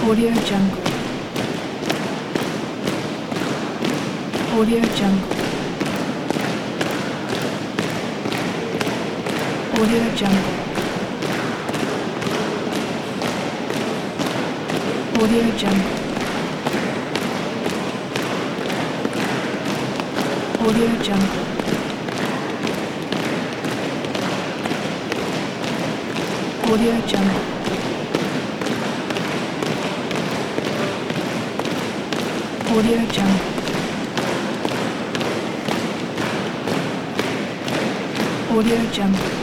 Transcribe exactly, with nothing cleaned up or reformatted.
Audio Jungle. Audio Jungle. Audio Jungle. Audio Jungle. Audio Jungle. Audio Jungle. Audio Jungle. Audio Jungle.